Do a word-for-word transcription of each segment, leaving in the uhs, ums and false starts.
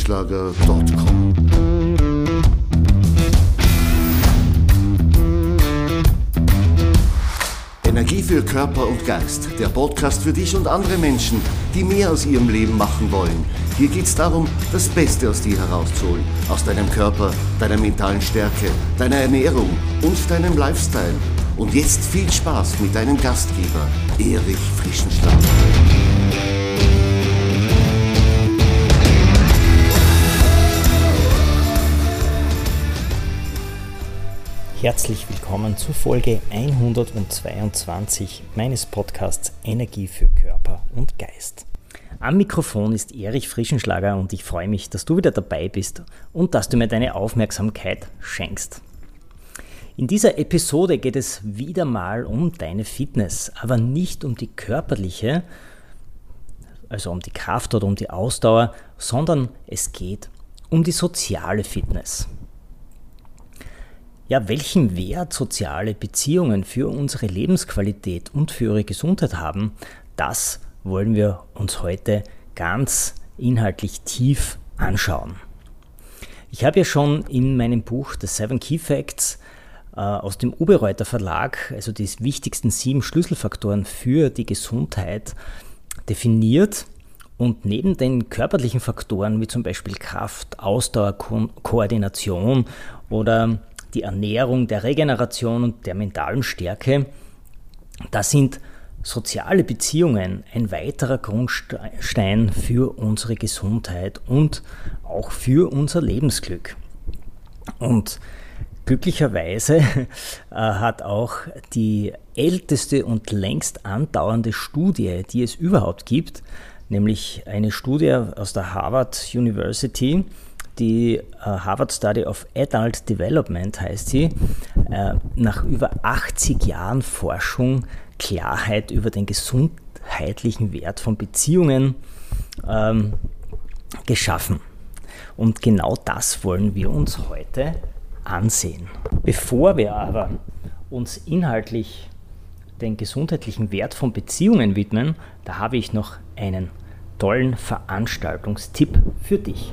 frischenschlager punkt com. Energie für Körper und Geist, der Podcast für dich und andere Menschen, die mehr aus ihrem Leben machen wollen. Hier geht es darum, das Beste aus dir herauszuholen, aus deinem Körper, deiner mentalen Stärke, deiner Ernährung und deinem Lifestyle. Und jetzt viel Spaß mit deinem Gastgeber, Erich Frischenschlager. Herzlich willkommen zur Folge hundertzweiundzwanzig meines Podcasts Energie für Körper und Geist. Am Mikrofon ist Erich Frischenschlager und ich freue mich, dass du wieder dabei bist und dass du mir deine Aufmerksamkeit schenkst. In dieser Episode geht es wieder mal um deine Fitness, aber nicht um die körperliche, also um die Kraft oder um die Ausdauer, sondern es geht um die soziale Fitness. Ja, welchen Wert soziale Beziehungen für unsere Lebensqualität und für ihre Gesundheit haben, das wollen wir uns heute ganz inhaltlich tief anschauen. Ich habe ja schon in meinem Buch The Seven Key Facts äh, aus dem Oberreuter Verlag, also die wichtigsten sieben Schlüsselfaktoren für die Gesundheit, definiert. Und neben den körperlichen Faktoren wie zum Beispiel Kraft, Ausdauer, Ko- Koordination oder die Ernährung, der Regeneration und der mentalen Stärke, da sind soziale Beziehungen ein weiterer Grundstein für unsere Gesundheit und auch für unser Lebensglück. Und glücklicherweise äh, hat auch die älteste und längst andauernde Studie, die es überhaupt gibt, nämlich eine Studie aus der Harvard University, die Harvard Study of Adult Development heißt sie, nach über achtzig Jahren Forschung Klarheit über den gesundheitlichen Wert von Beziehungen ähm, geschaffen. Und genau das wollen wir uns heute ansehen. Bevor wir aber uns inhaltlich den gesundheitlichen Wert von Beziehungen widmen, da habe ich noch einen tollen Veranstaltungstipp für dich.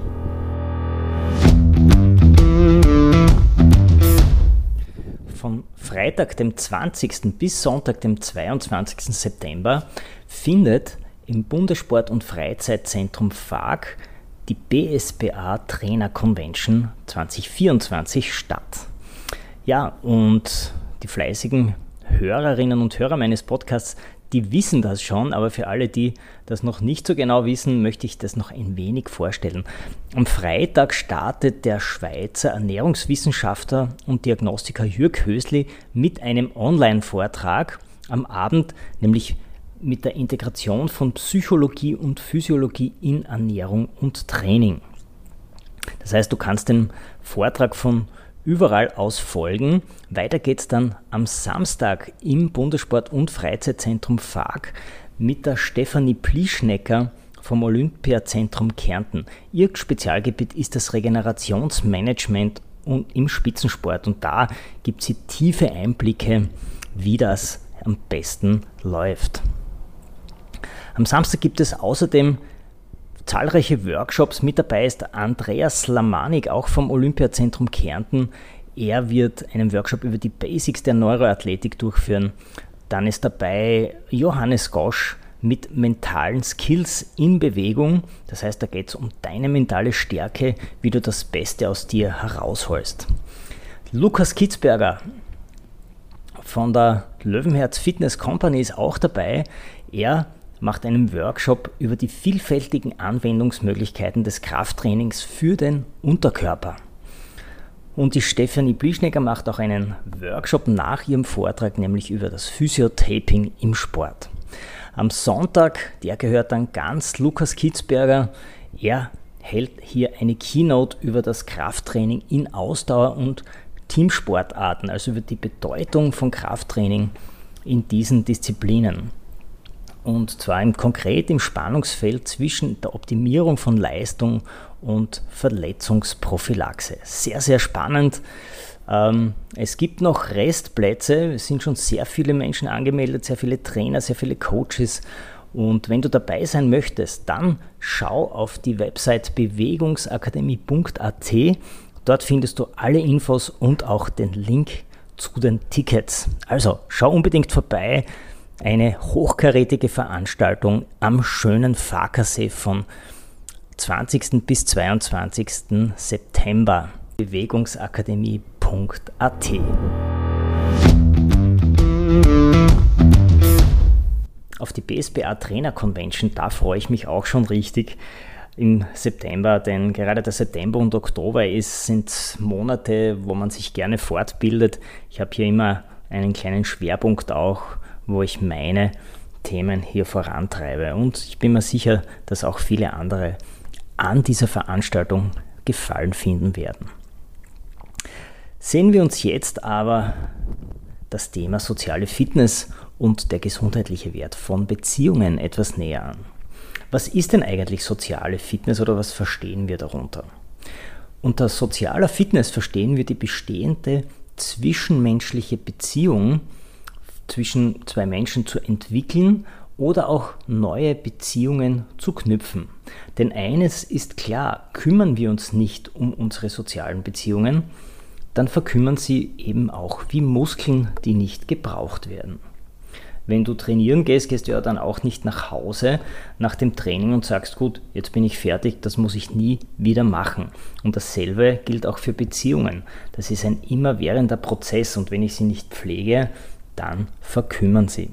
Von Freitag, dem zwanzigsten bis Sonntag, dem zweiundzwanzigsten September, findet im Bundessport- und Freizeitzentrum V A G die B S B A Trainer Convention zwanzig vierundzwanzig statt. Ja, und die fleißigen Hörerinnen und Hörer meines Podcasts, die wissen das schon, aber für alle, die das noch nicht so genau wissen, möchte ich das noch ein wenig vorstellen. Am Freitag startet der Schweizer Ernährungswissenschaftler und Diagnostiker Jürg Hösli mit einem Online-Vortrag am Abend, nämlich mit der Integration von Psychologie und Physiologie in Ernährung und Training. Das heißt, du kannst den Vortrag von überall aus folgen. Weiter geht es dann am Samstag im Bundessport- und Freizeitzentrum V A G mit der Stefanie Plischnecker vom Olympiazentrum Kärnten. Ihr Spezialgebiet ist das Regenerationsmanagement und im Spitzensport und da gibt sie tiefe Einblicke, wie das am besten läuft. Am Samstag gibt es außerdem zahlreiche Workshops. Mit dabei ist Andreas Lamanik, auch vom Olympiazentrum Kärnten. Er wird einen Workshop über die Basics der Neuroathletik durchführen. Dann ist dabei Johannes Gosch mit mentalen Skills in Bewegung. Das heißt, da geht es um deine mentale Stärke, wie du das Beste aus dir herausholst. Lukas Kitzberger von der Löwenherz Fitness Company ist auch dabei. Er macht einen Workshop über die vielfältigen Anwendungsmöglichkeiten des Krafttrainings für den Unterkörper. Und die Stefanie Plischnecker macht auch einen Workshop nach ihrem Vortrag, nämlich über das Physiotaping im Sport. Am Sonntag, der gehört dann ganz Lukas Kitzberger, er hält hier eine Keynote über das Krafttraining in Ausdauer- und Teamsportarten, also über die Bedeutung von Krafttraining in diesen Disziplinen. Und zwar im, konkret im Spannungsfeld zwischen der Optimierung von Leistung und Verletzungsprophylaxe. Sehr, sehr spannend. Ähm, es gibt noch Restplätze, es sind schon sehr viele Menschen angemeldet, sehr viele Trainer, sehr viele Coaches Und wenn du dabei sein möchtest, dann schau auf die Website bewegungsakademie punkt a t. Dort findest du alle Infos und auch den Link zu den Tickets. Also schau unbedingt vorbei. Eine hochkarätige Veranstaltung am schönen Farkasee von zwanzigsten bis zweiundzwanzigsten September. bewegungsakademie punkt a t. Auf die B S B A Trainer Convention, da freue ich mich auch schon richtig im September, denn gerade der September und Oktober ist, sind Monate, wo man sich gerne fortbildet. Ich habe hier immer einen kleinen Schwerpunkt auch, wo ich meine Themen hier vorantreibe. Und ich bin mir sicher, dass auch viele andere an dieser Veranstaltung Gefallen finden werden. Sehen wir uns jetzt aber das Thema soziale Fitness und der gesundheitliche Wert von Beziehungen etwas näher an. Was ist denn eigentlich soziale Fitness oder was verstehen wir darunter? Unter sozialer Fitness verstehen wir die bestehende zwischenmenschliche Beziehung zwischen zwei Menschen zu entwickeln oder auch neue Beziehungen zu knüpfen. Denn eines ist klar, kümmern wir uns nicht um unsere sozialen Beziehungen, dann verkümmern sie eben auch wie Muskeln, die nicht gebraucht werden. Wenn du trainieren gehst, gehst du ja dann auch nicht nach Hause nach dem Training und sagst, gut, jetzt bin ich fertig, das muss ich nie wieder machen. Und dasselbe gilt auch für Beziehungen. Das ist ein immerwährender Prozess und wenn ich sie nicht pflege, dann verkümmern sie.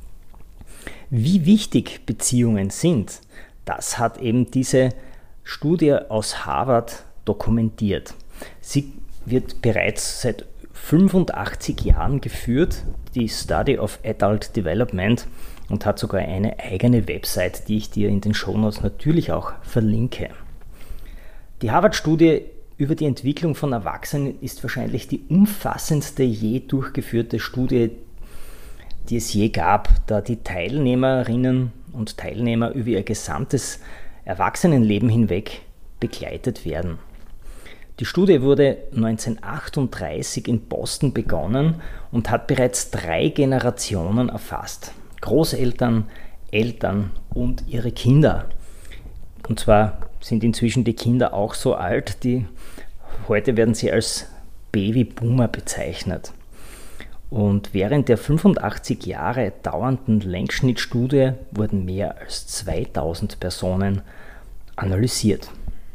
Wie wichtig Beziehungen sind, das hat eben diese Studie aus Harvard dokumentiert. Sie wird bereits seit fünfundachtzig Jahren geführt, die Study of Adult Development, und hat sogar eine eigene Website, die ich dir in den Shownotes natürlich auch verlinke. Die Harvard-Studie über die Entwicklung von Erwachsenen ist wahrscheinlich die umfassendste je durchgeführte Studie, die es je gab, da die Teilnehmerinnen und Teilnehmer über ihr gesamtes Erwachsenenleben hinweg begleitet werden. Die Studie wurde neunzehnhundertachtunddreißig in Boston begonnen und hat bereits drei Generationen erfasst. Großeltern, Eltern und ihre Kinder. Und zwar sind inzwischen die Kinder auch so alt, die heute werden sie als Babyboomer bezeichnet. Und während der fünfundachtzig Jahre dauernden Längsschnittstudie wurden mehr als zweitausend Personen analysiert.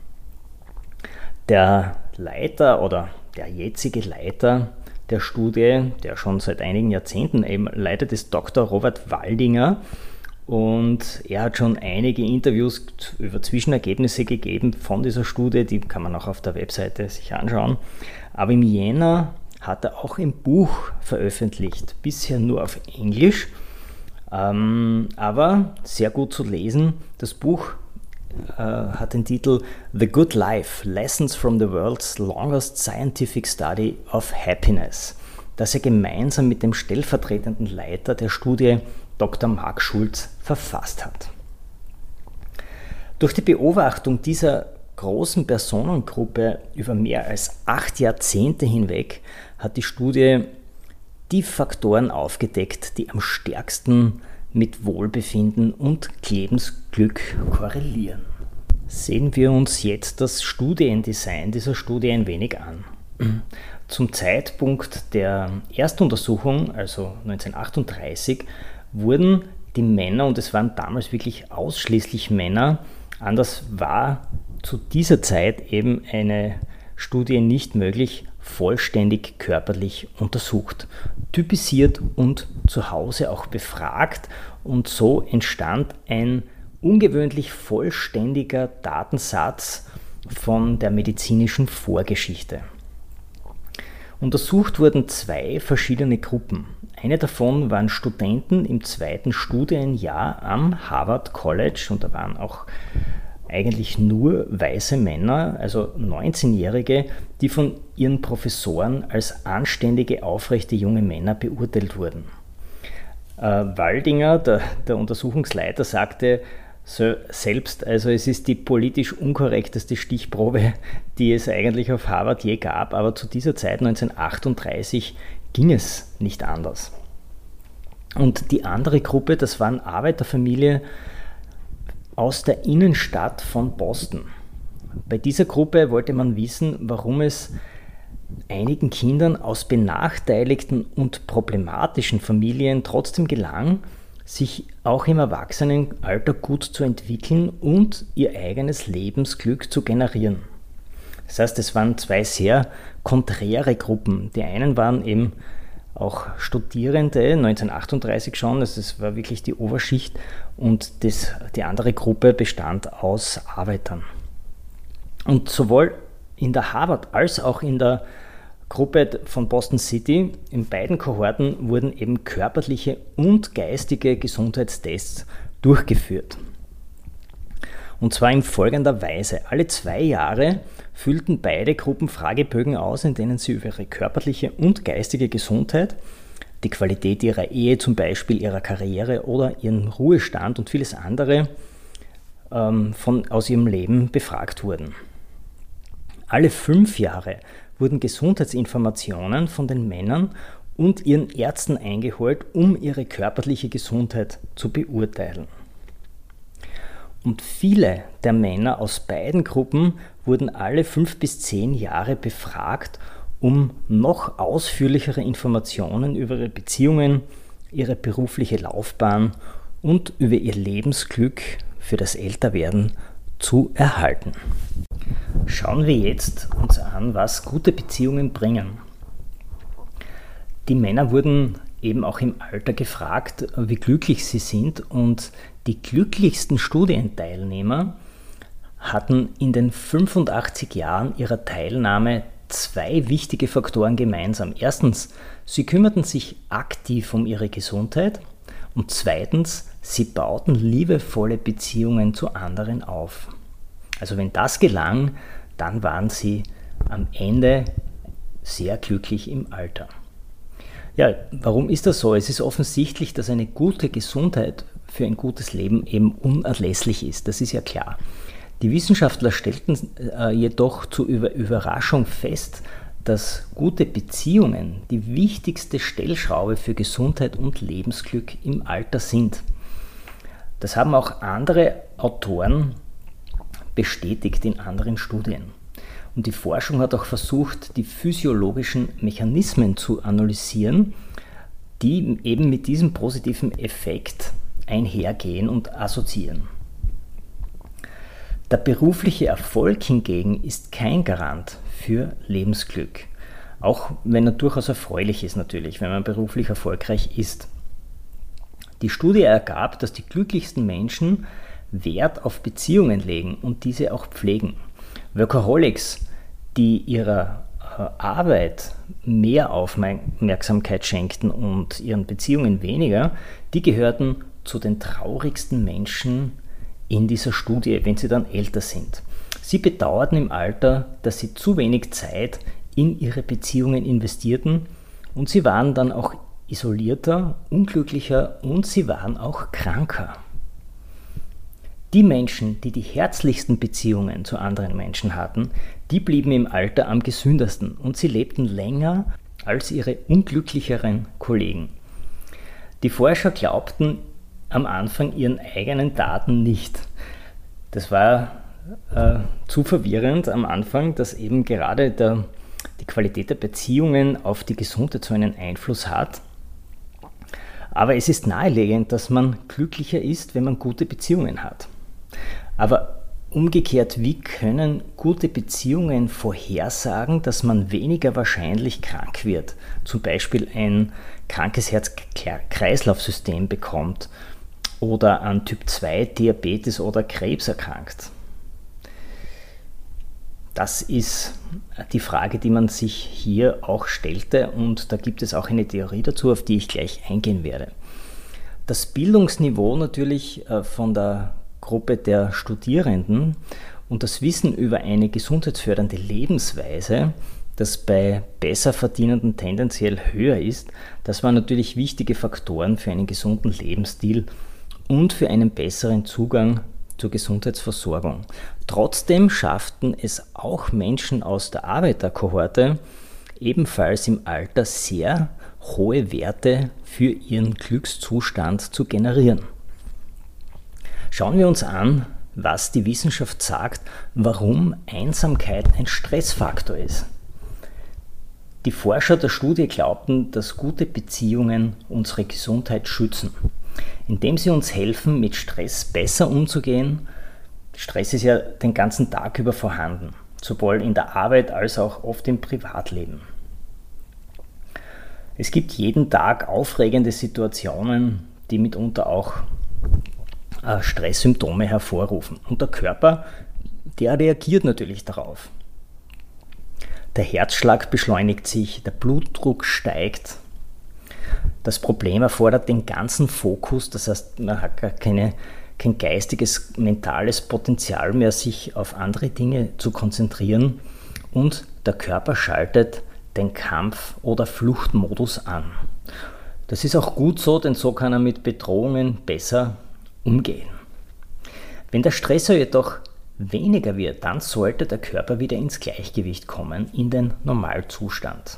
Der Leiter oder der jetzige Leiter der Studie, der schon seit einigen Jahrzehnten eben leitet, ist Doktor Robert Waldinger, und er hat schon einige Interviews über Zwischenergebnisse gegeben von dieser Studie, die kann man auch auf der Webseite sich anschauen. Aber im Jänner hat er auch ein Buch veröffentlicht, bisher nur auf Englisch, ähm, aber sehr gut zu lesen. Das Buch Uh, hat den Titel The Good Life, Lessons from the World's Longest Scientific Study of Happiness, das er gemeinsam mit dem stellvertretenden Leiter der Studie Doktor Mark Schulz verfasst hat. Durch die Beobachtung dieser großen Personengruppe über mehr als acht Jahrzehnte hinweg hat die Studie die Faktoren aufgedeckt, die am stärksten mit Wohlbefinden und Lebensglück korrelieren. Sehen wir uns jetzt das Studiendesign dieser Studie ein wenig an. Zum Zeitpunkt der Erstuntersuchung, also neunzehnhundertachtunddreißig, wurden die Männer, und es waren damals wirklich ausschließlich Männer, anders war zu dieser Zeit eben eine Studie nicht möglich, vollständig körperlich untersucht, typisiert und zu Hause auch befragt, und so entstand ein ungewöhnlich vollständiger Datensatz von der medizinischen Vorgeschichte. Untersucht wurden zwei verschiedene Gruppen. Eine davon waren Studenten im zweiten Studienjahr am Harvard College, und da waren auch eigentlich nur weiße Männer, also neunzehnjährige, die von ihren Professoren als anständige, aufrechte junge Männer beurteilt wurden. Äh, Waldinger, der, der Untersuchungsleiter, sagte so selbst, also es ist die politisch unkorrekteste Stichprobe, die es eigentlich auf Harvard je gab, aber zu dieser Zeit, neunzehnhundertachtunddreißig, ging es nicht anders. Und die andere Gruppe, das waren Arbeiterfamilien aus der Innenstadt von Boston. Bei dieser Gruppe wollte man wissen, warum es einigen Kindern aus benachteiligten und problematischen Familien trotzdem gelang, sich auch im Erwachsenenalter gut zu entwickeln und ihr eigenes Lebensglück zu generieren. Das heißt, es waren zwei sehr konträre Gruppen. Die einen waren eben auch Studierende, neunzehnhundertachtunddreißig schon, also es war wirklich die Oberschicht, und das, die andere Gruppe bestand aus Arbeitern. Und sowohl in der Harvard als auch in der Gruppe von Boston City, in beiden Kohorten wurden eben körperliche und geistige Gesundheitstests durchgeführt. Und zwar in folgender Weise. Alle zwei Jahre füllten beide Gruppen Fragebögen aus, in denen sie über ihre körperliche und geistige Gesundheit, die Qualität ihrer Ehe zum Beispiel, ihrer Karriere oder ihren Ruhestand und vieles andere ähm, von, aus ihrem Leben befragt wurden. Alle fünf Jahre wurden Gesundheitsinformationen von den Männern und ihren Ärzten eingeholt, um ihre körperliche Gesundheit zu beurteilen. Und viele der Männer aus beiden Gruppen wurden alle fünf bis zehn Jahre befragt, um noch ausführlichere Informationen über ihre Beziehungen, ihre berufliche Laufbahn und über ihr Lebensglück für das Älterwerden zu erhalten. Schauen wir jetzt uns an, was gute Beziehungen bringen. Die Männer wurden eben auch im Alter gefragt, wie glücklich sie sind, und die glücklichsten Studienteilnehmer hatten in den fünfundachtzig Jahren ihrer Teilnahme zwei wichtige Faktoren gemeinsam. Erstens, sie kümmerten sich aktiv um ihre Gesundheit, und zweitens, sie bauten liebevolle Beziehungen zu anderen auf. Also wenn das gelang, dann waren sie am Ende sehr glücklich im Alter. Ja, warum ist das so? Es ist offensichtlich, dass eine gute Gesundheit für ein gutes Leben eben unerlässlich ist. Das ist ja klar. Die Wissenschaftler stellten äh, jedoch zur Über- Überraschung fest, dass gute Beziehungen die wichtigste Stellschraube für Gesundheit und Lebensglück im Alter sind. Das haben auch andere Autoren bestätigt in anderen Studien. Und die Forschung hat auch versucht, die physiologischen Mechanismen zu analysieren, die eben mit diesem positiven Effekt einhergehen und assoziieren. Der berufliche Erfolg hingegen ist kein Garant für Lebensglück, auch wenn er durchaus erfreulich ist natürlich, wenn man beruflich erfolgreich ist. Die Studie ergab, dass die glücklichsten Menschen Wert auf Beziehungen legen und diese auch pflegen. Workaholics, die ihrer Arbeit mehr Aufmerksamkeit schenkten und ihren Beziehungen weniger, die gehörten zu den traurigsten Menschen in dieser Studie, wenn sie dann älter sind. Sie bedauerten im Alter, dass sie zu wenig Zeit in ihre Beziehungen investierten, und sie waren dann auch isolierter, unglücklicher und sie waren auch kranker. Die Menschen, die die herzlichsten Beziehungen zu anderen Menschen hatten, die blieben im Alter am gesündesten und sie lebten länger als ihre unglücklicheren Kollegen. Die Forscher glaubten am Anfang ihren eigenen Daten nicht. Das war äh, zu verwirrend am Anfang, dass eben gerade der, die Qualität der Beziehungen auf die Gesundheit so einen Einfluss hat. Aber es ist naheliegend, dass man glücklicher ist, wenn man gute Beziehungen hat. Aber umgekehrt, wie können gute Beziehungen vorhersagen, dass man weniger wahrscheinlich krank wird, zum Beispiel ein krankes Herz-Kreislauf-System bekommt oder an Typ zwei Diabetes oder Krebs erkrankt? Das ist die Frage, die man sich hier auch stellte, und da gibt es auch eine Theorie dazu, auf die ich gleich eingehen werde. Das Bildungsniveau natürlich von der Gruppe der Studierenden und das Wissen über eine gesundheitsfördernde Lebensweise, das bei Besserverdienenden tendenziell höher ist, das waren natürlich wichtige Faktoren für einen gesunden Lebensstil und für einen besseren Zugang zur Gesundheitsversorgung. Trotzdem schafften es auch Menschen aus der Arbeiterkohorte, ebenfalls im Alter sehr hohe Werte für ihren Glückszustand zu generieren. Schauen wir uns an, was die Wissenschaft sagt, warum Einsamkeit ein Stressfaktor ist. Die Forscher der Studie glaubten, dass gute Beziehungen unsere Gesundheit schützen, indem sie uns helfen, mit Stress besser umzugehen. Stress ist ja den ganzen Tag über vorhanden, sowohl in der Arbeit als auch oft im Privatleben. Es gibt jeden Tag aufregende Situationen, die mitunter auch äh, Stresssymptome hervorrufen. Und der Körper, der reagiert natürlich darauf. Der Herzschlag beschleunigt sich, der Blutdruck steigt. Das Problem erfordert den ganzen Fokus, das heißt, man hat gar keine, kein geistiges, mentales Potenzial mehr, sich auf andere Dinge zu konzentrieren, und der Körper schaltet den Kampf- oder Fluchtmodus an. Das ist auch gut so, denn so kann er mit Bedrohungen besser umgehen. Wenn der Stressor jedoch weniger wird, dann sollte der Körper wieder ins Gleichgewicht kommen, in den Normalzustand.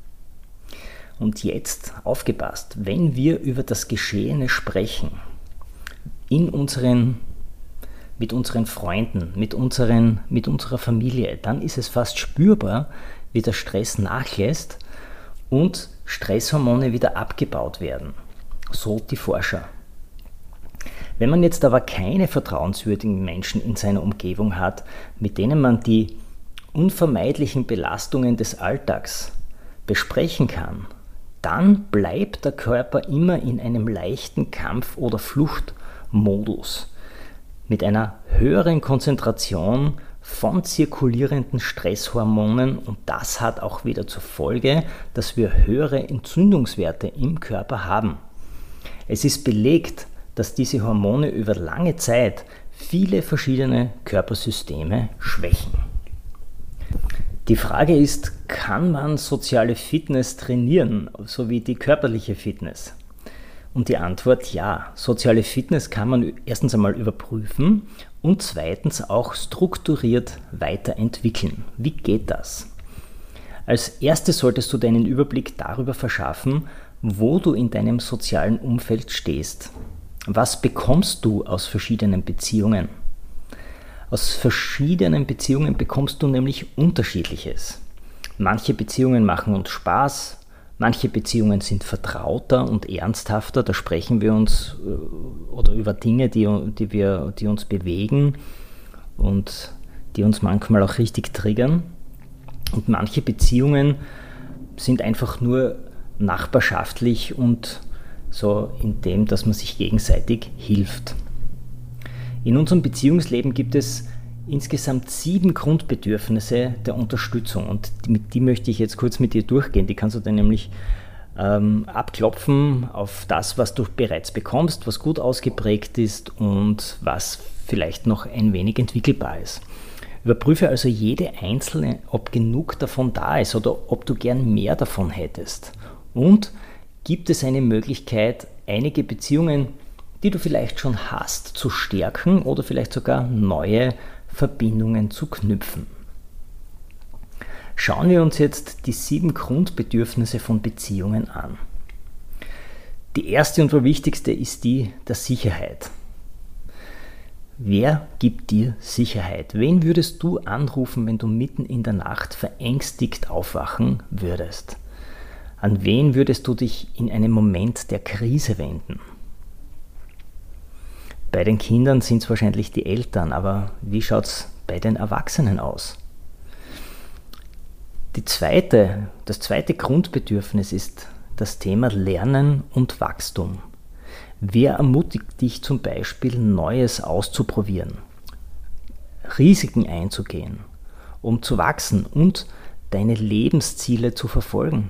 Und jetzt aufgepasst, wenn wir über das Geschehene sprechen, in unseren, mit unseren Freunden, mit, unseren, mit unserer Familie, dann ist es fast spürbar, wie der Stress nachlässt und Stresshormone wieder abgebaut werden. So die Forscher. Wenn man jetzt aber keine vertrauenswürdigen Menschen in seiner Umgebung hat, mit denen man die unvermeidlichen Belastungen des Alltags besprechen kann, dann bleibt der Körper immer in einem leichten Kampf- oder Fluchtmodus mit einer höheren Konzentration von zirkulierenden Stresshormonen, und das hat auch wieder zur Folge, dass wir höhere Entzündungswerte im Körper haben. Es ist belegt, dass diese Hormone über lange Zeit viele verschiedene Körpersysteme schwächen. Die Frage ist, kann man soziale Fitness trainieren, sowie die körperliche Fitness? Und die Antwort ja. Soziale Fitness kann man erstens einmal überprüfen und zweitens auch strukturiert weiterentwickeln. Wie geht das? Als erstes solltest du deinen Überblick darüber verschaffen, wo du in deinem sozialen Umfeld stehst. Was bekommst du aus verschiedenen Beziehungen? Aus verschiedenen Beziehungen bekommst du nämlich Unterschiedliches. Manche Beziehungen machen uns Spaß, manche Beziehungen sind vertrauter und ernsthafter, da sprechen wir uns oder über Dinge, die, die, wir, die uns bewegen und die uns manchmal auch richtig triggern. Und manche Beziehungen sind einfach nur nachbarschaftlich und so in dem, dass man sich gegenseitig hilft. In unserem Beziehungsleben gibt es insgesamt sieben Grundbedürfnisse der Unterstützung, und die, die möchte ich jetzt kurz mit dir durchgehen. Die kannst du dann nämlich ähm, abklopfen auf das, was du bereits bekommst, was gut ausgeprägt ist und was vielleicht noch ein wenig entwickelbar ist. Überprüfe also jede einzelne, ob genug davon da ist oder ob du gern mehr davon hättest. Und gibt es eine Möglichkeit, einige Beziehungen, die du vielleicht schon hast, zu stärken oder vielleicht sogar neue Verbindungen zu knüpfen? Schauen wir uns jetzt die sieben Grundbedürfnisse von Beziehungen an. Die erste und wohl wichtigste ist die der Sicherheit. Wer gibt dir Sicherheit? Wen würdest du anrufen, wenn du mitten in der Nacht verängstigt aufwachen würdest? An wen würdest du dich in einem Moment der Krise wenden? Bei den Kindern sind es wahrscheinlich die Eltern, aber wie schaut es bei den Erwachsenen aus? Die zweite, das zweite Grundbedürfnis ist das Thema Lernen und Wachstum. Wer ermutigt dich zum Beispiel, Neues auszuprobieren, Risiken einzugehen, um zu wachsen und deine Lebensziele zu verfolgen?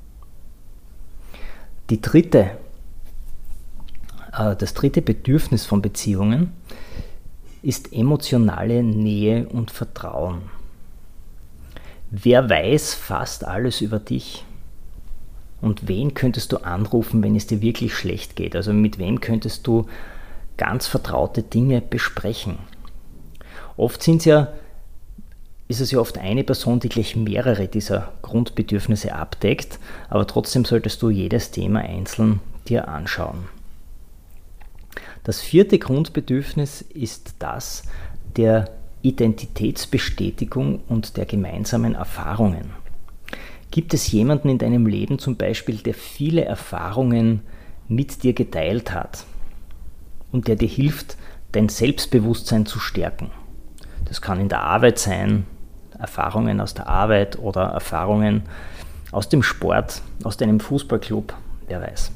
Die dritte, äh, das dritte Bedürfnis von Beziehungen ist emotionale Nähe und Vertrauen. Wer weiß fast alles über dich? Und wen könntest du anrufen, wenn es dir wirklich schlecht geht? Also mit wem könntest du ganz vertraute Dinge besprechen? Oft sind es ja ist es ja oft eine Person, die gleich mehrere dieser Grundbedürfnisse abdeckt, aber trotzdem solltest du jedes Thema einzeln dir anschauen. Das vierte Grundbedürfnis ist das der Identitätsbestätigung und der gemeinsamen Erfahrungen. Gibt es jemanden in deinem Leben zum Beispiel, der viele Erfahrungen mit dir geteilt hat und der dir hilft, dein Selbstbewusstsein zu stärken? Das kann in der Arbeit sein, Erfahrungen aus der Arbeit oder Erfahrungen aus dem Sport, aus deinem Fußballclub, wer weiß.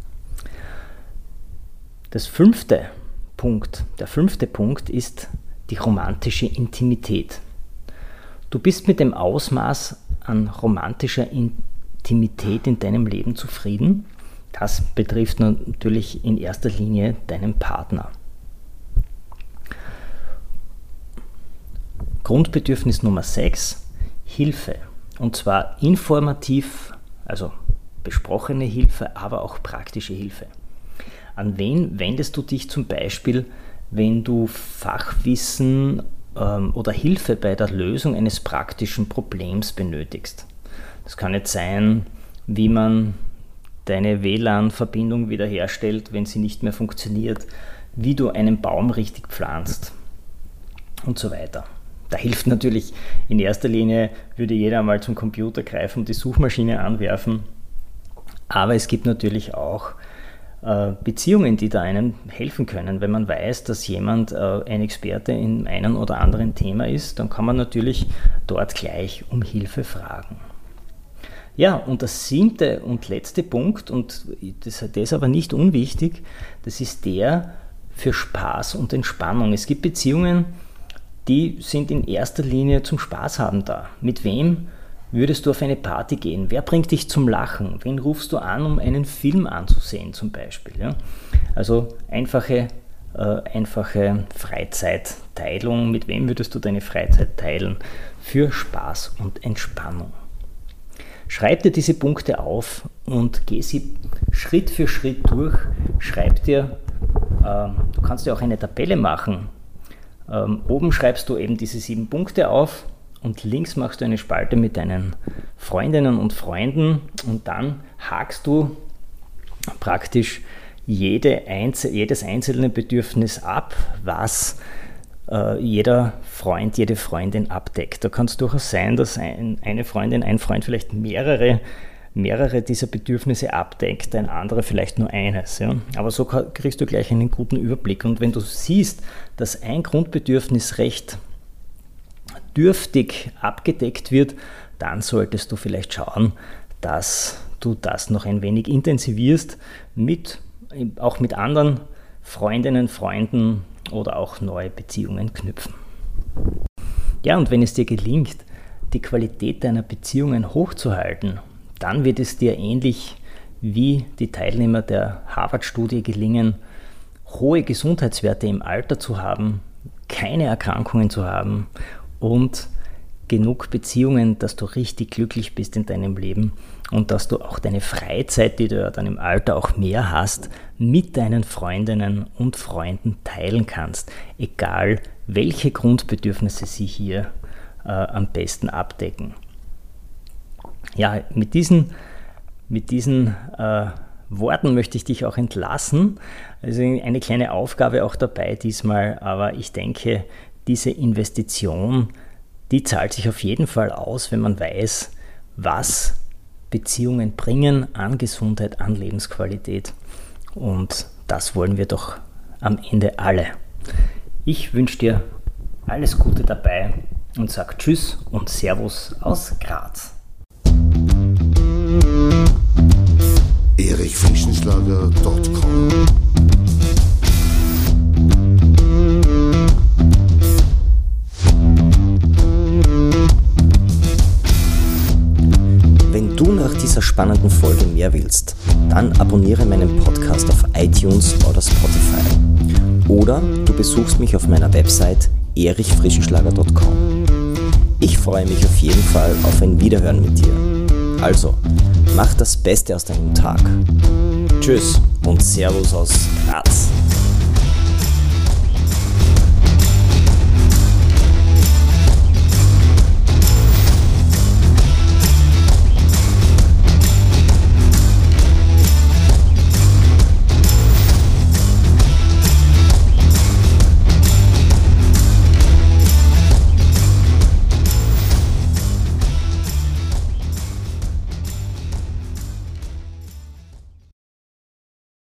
Das fünfte Punkt, der fünfte Punkt ist die romantische Intimität. Du bist mit dem Ausmaß an romantischer Intimität in deinem Leben zufrieden. Das betrifft natürlich in erster Linie deinen Partner. Grundbedürfnis Nummer sechs, Hilfe. Und zwar informativ, also besprochene Hilfe, aber auch praktische Hilfe. An wen wendest du dich zum Beispiel, wenn du Fachwissen ähm, oder Hilfe bei der Lösung eines praktischen Problems benötigst? Das kann jetzt sein, wie man deine W L A N-Verbindung wiederherstellt, wenn sie nicht mehr funktioniert, wie du einen Baum richtig pflanzt und so weiter. Da hilft natürlich in erster Linie, würde jeder mal zum Computer greifen und die Suchmaschine anwerfen. Aber es gibt natürlich auch äh, Beziehungen, die da einem helfen können. Wenn man weiß, dass jemand äh, ein Experte in einem oder anderen Thema ist, dann kann man natürlich dort gleich um Hilfe fragen. Ja, und das siebte und letzte Punkt, und das, das ist aber nicht unwichtig, das ist der für Spaß und Entspannung. Es gibt Beziehungen, die sind in erster Linie zum Spaß haben da. Mit wem würdest du auf eine Party gehen? Wer bringt dich zum Lachen? Wen rufst du an, um einen Film anzusehen zum Beispiel? Ja? Also einfache, äh, einfache Freizeitteilung. Mit wem würdest du deine Freizeit teilen? Für Spaß und Entspannung. Schreib dir diese Punkte auf und geh sie Schritt für Schritt durch. Schreib dir, äh, du kannst dir auch eine Tabelle machen. Ähm, oben schreibst du eben diese sieben Punkte auf und links machst du eine Spalte mit deinen Freundinnen und Freunden und dann hakst du praktisch jede Einzel- jedes einzelne Bedürfnis ab, was äh, jeder Freund, jede Freundin abdeckt. Da kann es durchaus sein, dass ein, eine Freundin, ein Freund vielleicht mehrere mehrere dieser Bedürfnisse abdeckt, ein anderer vielleicht nur eines. Ja? Aber so kriegst du gleich einen guten Überblick. Und wenn du siehst, dass ein Grundbedürfnis recht dürftig abgedeckt wird, dann solltest du vielleicht schauen, dass du das noch ein wenig intensivierst, mit, auch mit anderen Freundinnen, Freunden oder auch neue Beziehungen knüpfen. Ja, und wenn es dir gelingt, die Qualität deiner Beziehungen hochzuhalten, dann wird es dir ähnlich wie die Teilnehmer der Harvard-Studie gelingen, hohe Gesundheitswerte im Alter zu haben, keine Erkrankungen zu haben und genug Beziehungen, dass du richtig glücklich bist in deinem Leben und dass du auch deine Freizeit, die du ja dann im Alter auch mehr hast, mit deinen Freundinnen und Freunden teilen kannst, egal welche Grundbedürfnisse sie hier äh, am besten abdecken. Ja, mit diesen, mit diesen äh, Worten möchte ich dich auch entlassen. Also eine kleine Aufgabe auch dabei diesmal, aber ich denke, diese Investition, die zahlt sich auf jeden Fall aus, wenn man weiß, was Beziehungen bringen an Gesundheit, an Lebensqualität. Und das wollen wir doch am Ende alle. Ich wünsche dir alles Gute dabei und sage Tschüss und Servus aus Graz. erich frischenschlager punkt com Wenn du nach dieser spannenden Folge mehr willst, dann abonniere meinen Podcast auf iTunes oder Spotify. Oder du besuchst mich auf meiner Website erich frischenschlager punkt com. Ich freue mich auf jeden Fall auf ein Wiederhören mit dir. Also, mach das Beste aus deinem Tag. Tschüss und Servus aus Graz.